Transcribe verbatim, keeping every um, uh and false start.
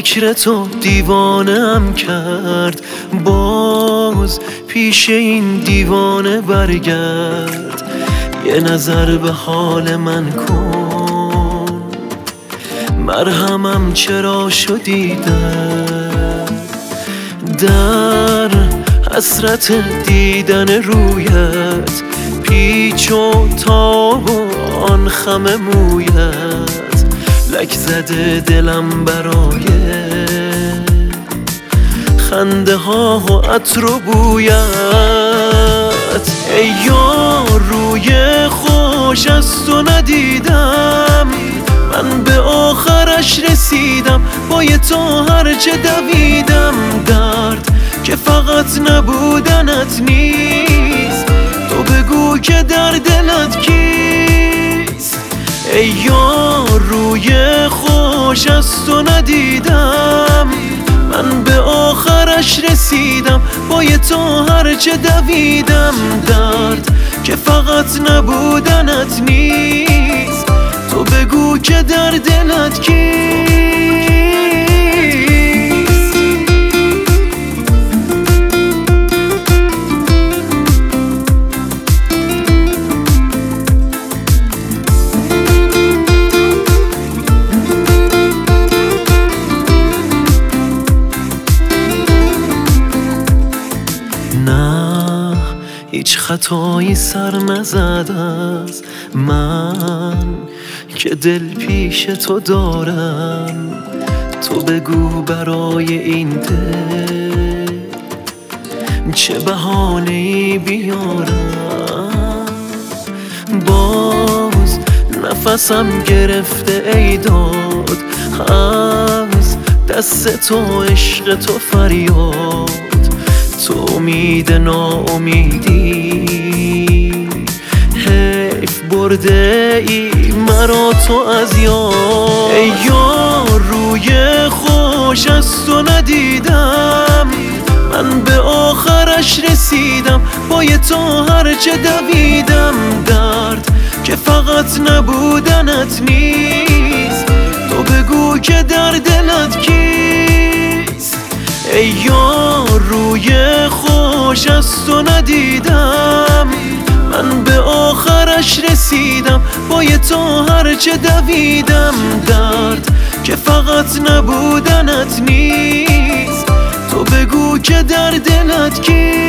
فکر تو دیوانه‌ام کرد، باز پیش این دیوانه برگرد. یه نظر به حال من کن، مرهمم چرا شدی در در حسرت دیدن رویت، پیچ و تاب و آن خم مویت. لک زده دلم برای خنده ها و عطر و بویت. ای یار روی خوش از تو ندیدم، من به آخرش رسیدم. پای تو هرچه دویدم، درد که فقط نبودنت نیست. تو بگو که در دلت کیست. ای یار روی خوش از تو ندیدم، من به آخرش رسیدم. پای تو هرچه دویدم، درد که فقط نبودنت نیست. تو بگو که در دلت کیست. نه هیچ خطایی سر نزد از من که دل پیش تو دارم. تو بگو برای این دل چه بهانه‌ای بیارم. باز نفسم گرفته ای داد، از دست تو عشق تو فریاد. تو امید ناامیدی حیف برده ای مرا تو از یاد. ای یار روی خوش از تو ندیدم، من به آخرش رسیدم. پای تو هرچه دویدم، درد که فقط نبودنت نیست. تو بگو که در دلت کیست. ای یار روی خوش از تو ندیدم، من به آخرش رسیدم. پای تو هرچه دویدم، درد که فقط نبودنت نیست. تو بگو که در دلت کیست.